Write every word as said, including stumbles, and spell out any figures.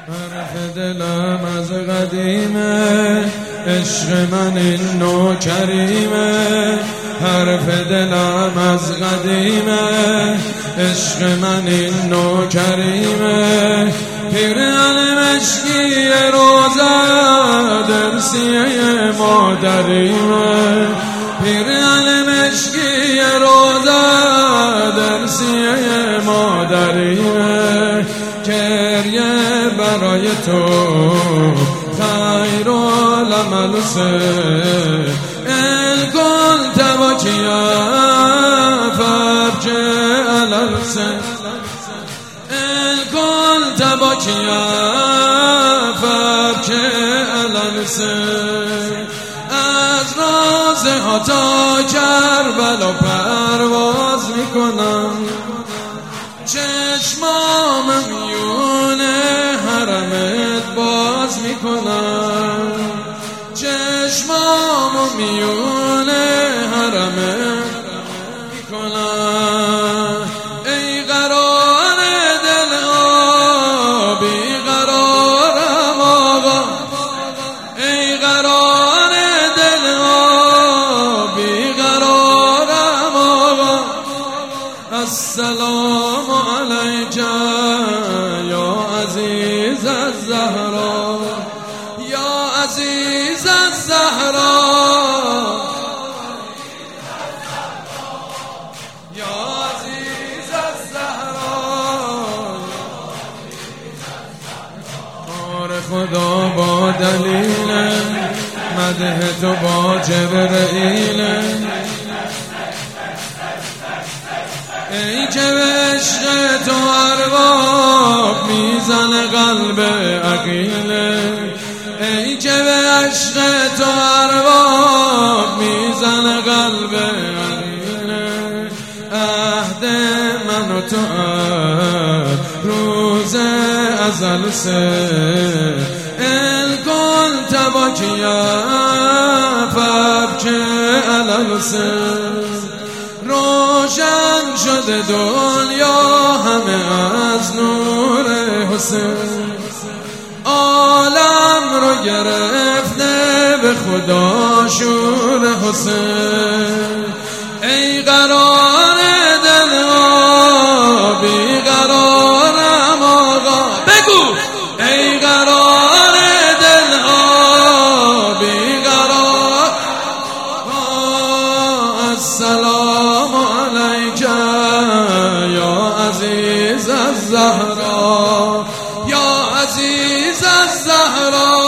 حرف دلم از قدیمه، عشق من این نوکریمه. حرف دلم از قدیمه، عشق من این نوکریمه. پیرهن مشکی روزه درسیه مادریمه. پیرهن مشکی روزه درسیه مادریمه. گریه برای تو خیر العمل سه ان كنت باکیا فارجع الالسن. ان كنت باکیا فارجع الالسن. از رازها تا کربلا پرواز میکنم، چشمام میون حرمت باز میکنم. چشمام میون حرمت میکنم. ای قرار دل بی قرارم آقا، ای قرار دل بی قرارم آقا. السلام علیک یا عزیز الزهرا، یا عزیز الزهرا، یا عزیز الزهرا. کار خدا با دلیل مدح تو با جبرئیل. ای که به عشق تو ارباب میزن قلب عقیله. ای که به عشق تو ارباب میزن قلب عقیله. عهد من و تو روز ازل سه ان كنت باکیا فارجع الالسن. روشن شده دنیا همه از نور حسین. عالم رو گرفته به خدا شور حسین. ای قرار دل بی قرارم آقا، بگو ای قرار دل بی قرار. السلام علیک یا عزیز الزهرا، یا عزیز الزهرا.